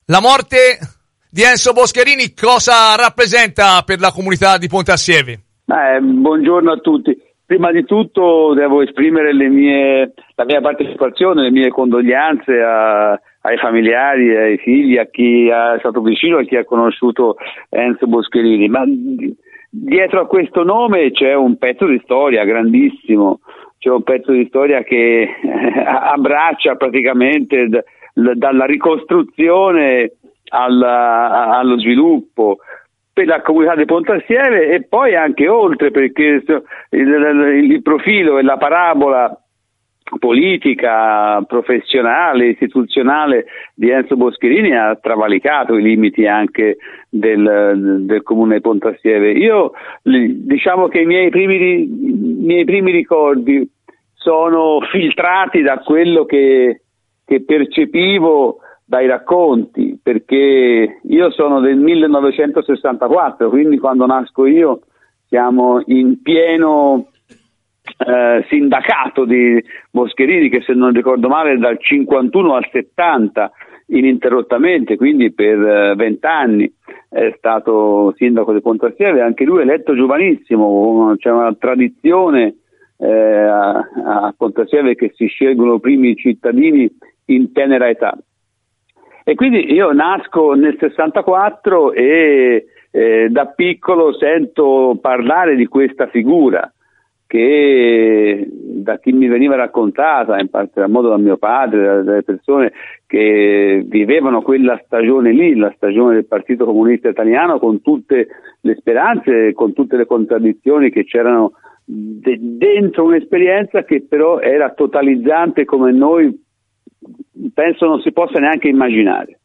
La morte di Enzo Boscherini cosa rappresenta per la comunità di Pontassieve? Buongiorno a tutti. Prima di tutto devo esprimere la mia partecipazione, le mie condoglianze ai familiari, ai figli, a chi è stato vicino, a chi ha conosciuto Enzo Boscherini. Ma dietro a questo nome c'è un pezzo di storia grandissimo, c'è un pezzo di storia che abbraccia praticamente dalla ricostruzione allo sviluppo per la comunità di Pontassieve e poi anche oltre, perché il profilo e la parabola politica, professionale, istituzionale di Enzo Boscherini ha travalicato i limiti anche del comune di Pontassieve. Io diciamo che i miei primi ricordi sono filtrati da quello che percepivo dai racconti, perché io sono del 1964, quindi quando nasco io siamo in pieno sindacato di Boscherini, che se non ricordo male è dal 51 al 70 ininterrottamente, quindi per 20 anni è stato sindaco di Pontassieve, anche lui eletto giovanissimo. C'è una tradizione a Pontassieve che si scelgono i primi cittadini in tenera età. E quindi io nasco nel 64 e da piccolo sento parlare di questa figura che da chi mi veniva raccontata, in parte a modo da mio padre, dalle persone che vivevano quella stagione lì, la stagione del Partito Comunista Italiano, con tutte le speranze, con tutte le contraddizioni che c'erano dentro un'esperienza che però era totalizzante come noi penso non si possa neanche immaginare.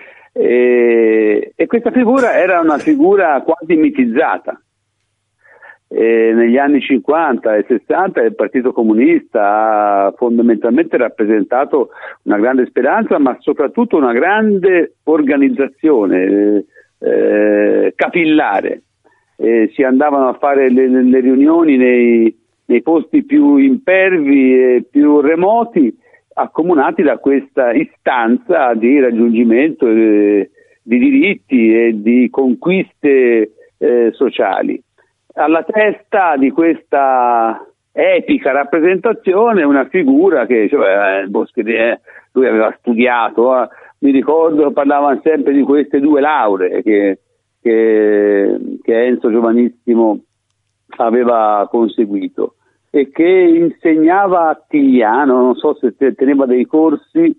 E questa figura era una figura quasi mitizzata. Negli anni 50 e 60 il Partito Comunista ha fondamentalmente rappresentato una grande speranza, ma soprattutto una grande organizzazione capillare. Si andavano a fare le riunioni nei posti più impervi e più remoti, accomunati da questa istanza di raggiungimento di diritti e di conquiste sociali. Alla testa di questa epica rappresentazione una figura che Boscherini, lui aveva studiato, mi ricordo parlavano sempre di queste 2 lauree che Enzo giovanissimo aveva conseguito e che insegnava a Tigliano, non so se teneva dei corsi.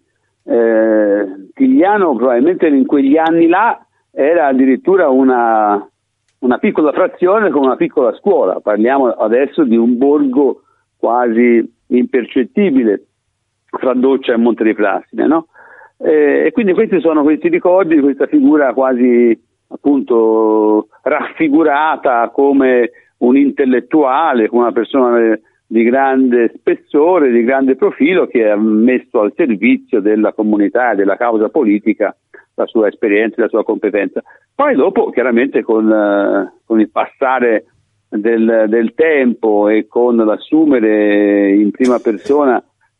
Tigliano probabilmente in quegli anni là era addirittura una piccola frazione con una piccola scuola, parliamo adesso di un borgo quasi impercettibile fra Doccia e Monte di Frassine, no? E quindi questi sono questi ricordi di questa figura quasi appunto raffigurata come un intellettuale, come una persona di grande spessore, di grande profilo, che ha messo al servizio della comunità e della causa politica la sua esperienza e la sua competenza. Poi dopo, chiaramente, con il passare del tempo e con l'assumere in prima persona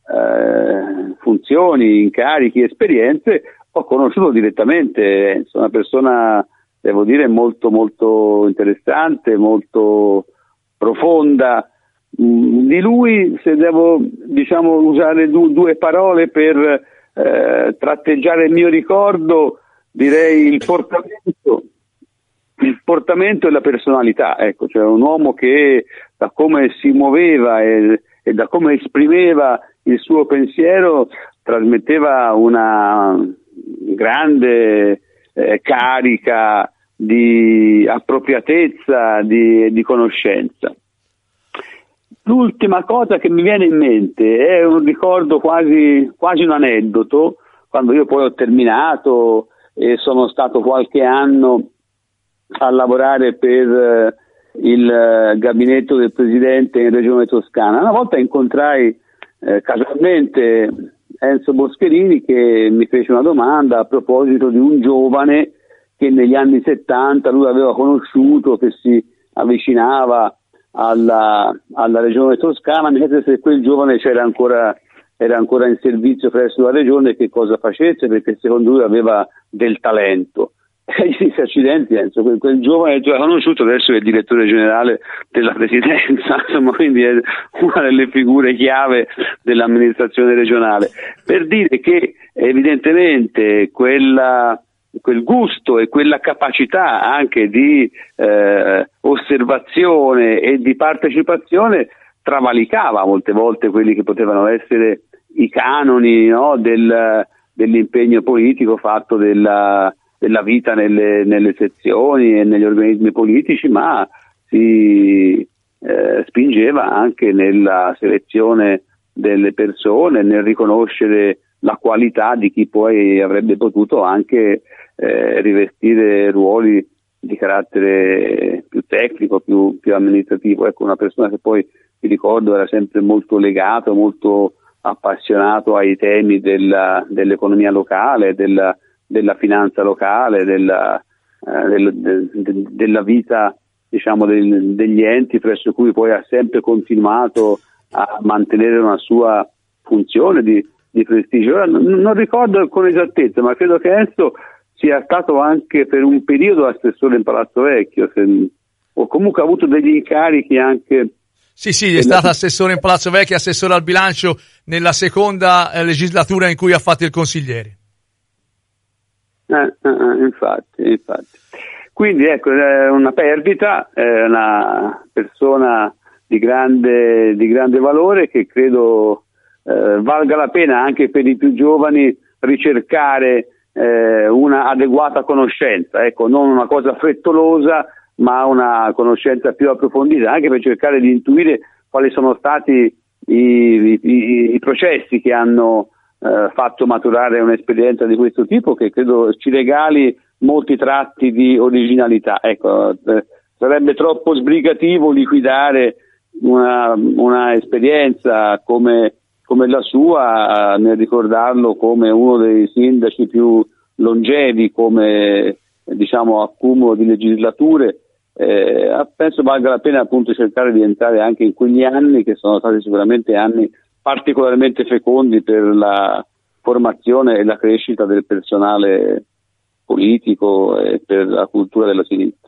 funzioni, incarichi, esperienze, ho conosciuto direttamente una persona, devo dire, molto molto interessante, molto profonda. Di lui, se devo usare due parole per tratteggiare il mio ricordo, direi il portamento e la personalità, ecco, cioè un uomo che da come si muoveva e da come esprimeva il suo pensiero trasmetteva una grande carica di appropriatezza, di conoscenza. L'ultima cosa che mi viene in mente è un ricordo quasi un aneddoto. Quando io poi ho terminato e sono stato qualche anno a lavorare per il gabinetto del presidente in Regione Toscana, una volta incontrai casualmente Enzo Boscherini, che mi fece una domanda a proposito di un giovane che negli anni 70 lui aveva conosciuto, che si avvicinava alla regione toscana. Mi chiese se quel giovane c'era ancora era ancora in servizio presso la regione che cosa facesse, perché secondo lui aveva del talento. E gli disse: accidenti Enzo, quel giovane che tu hai conosciuto adesso è il direttore generale della presidenza, insomma, quindi è una delle figure chiave dell'amministrazione regionale, per dire che evidentemente quel gusto e quella capacità anche di osservazione e di partecipazione travalicava molte volte quelli che potevano essere i canoni, no, dell'impegno politico fatto della vita nelle sezioni e negli organismi politici, ma si spingeva anche nella selezione delle persone, nel riconoscere la qualità di chi poi avrebbe potuto anche rivestire ruoli di carattere più tecnico, più amministrativo. Ecco, una persona che poi, vi ricordo, era sempre molto legato, molto appassionato ai temi dell'economia locale, della finanza locale, della vita, diciamo, degli enti, presso cui poi ha sempre continuato a mantenere una sua funzione di prestigio. Ora non ricordo con esattezza, ma credo che Enzo sia stato anche per un periodo assessore in Palazzo Vecchio, o comunque ha avuto degli incarichi anche. Sì, è stato assessore in Palazzo Vecchio, assessore al bilancio nella seconda legislatura in cui ha fatto il consigliere. Infatti. Quindi ecco, è una perdita, è una persona di grande valore che credo valga la pena anche per i più giovani ricercare una adeguata conoscenza, ecco, non una cosa frettolosa, ma una conoscenza più approfondita, anche per cercare di intuire quali sono stati i processi che hanno fatto maturare un'esperienza di questo tipo, che credo ci regali molti tratti di originalità. Ecco, sarebbe troppo sbrigativo liquidare una esperienza come la sua nel ricordarlo come uno dei sindaci più longevi, come, diciamo, accumulo di legislature. Penso valga la pena appunto cercare di entrare anche in quegli anni, che sono stati sicuramente anni particolarmente fecondi per la formazione e la crescita del personale politico e per la cultura della sinistra.